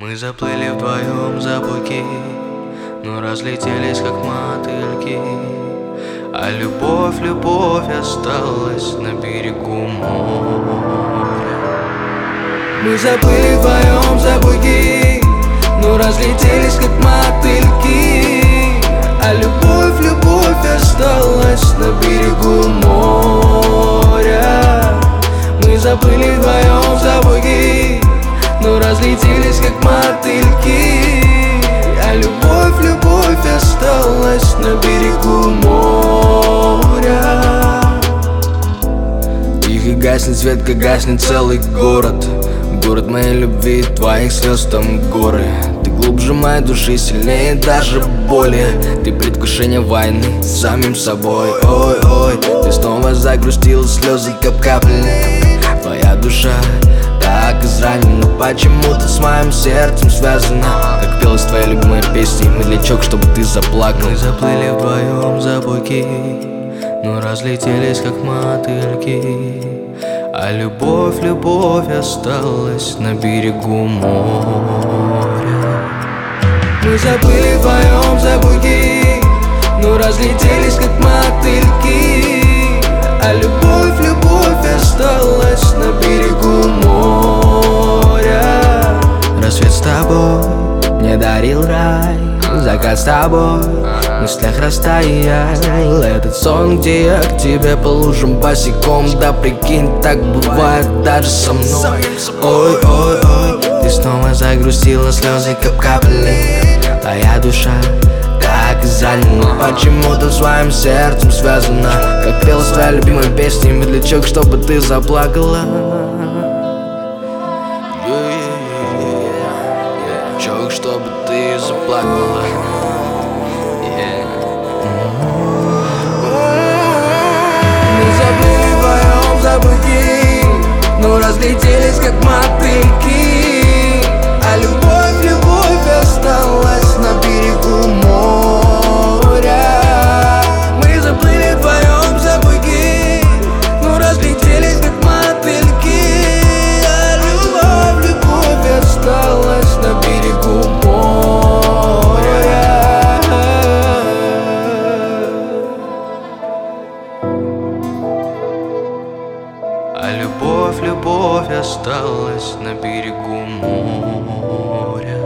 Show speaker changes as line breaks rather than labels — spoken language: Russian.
Мы заплыли вдвоем за буки, но разлетелись как мотыльки. А любовь, любовь осталась на берегу моря. Мы заплыли вдвоем за буки, но разлетелись как мотыльки. А любовь, любовь осталась на берегу моря. Мы заплыли вдвоем за буки, но разлетелись как мотыльки. А любовь, любовь осталась на берегу моря. Тихо гаснет свет, как гаснет целый город. Город моей любви, твоих слез там горы. Ты глубже моей души, сильнее даже боли. Ты предвкушение войны с самим собой. Ой-ой, ты снова загрустила, слезы кап-капли. Твоя душа так изранена, но почему-то с моим сердцем связана. Как пелась твоя любимая песня, медлячок, чтобы ты заплакал. Мы заплыли вдвоем за буки, но разлетелись как мотыльки. А любовь, любовь осталась на берегу моря. Мы заплыли вдвоем за буки, но разлетелись как мотыльки. А любовь, любовь осталась на берегу моря. Рассвет с тобой мне дарил рай, закат с тобой в мыслях растаял. Этот сон, где я к тебе по лужам босиком. Да прикинь, так бывает даже со мной. Ой-ой-ой, ты снова загрустила, слезы кап-капли. Твоя душа так изранена, почему-то своим сердцем связана. Как пелась твоя любимая песня, медлячок, чтобы ты заплакала. Медлячок, чтобы ты заплакала. Мы заплыли вдвоем за буки, но разлетелись как мотыльки. А любовь, любовь осталась на берегу моря. Мы заплыли вдвоем за буки, но разлетелись как мотыльки. А любовь, любовь осталась на берегу моря. А любовь, любовь осталась на берегу моря.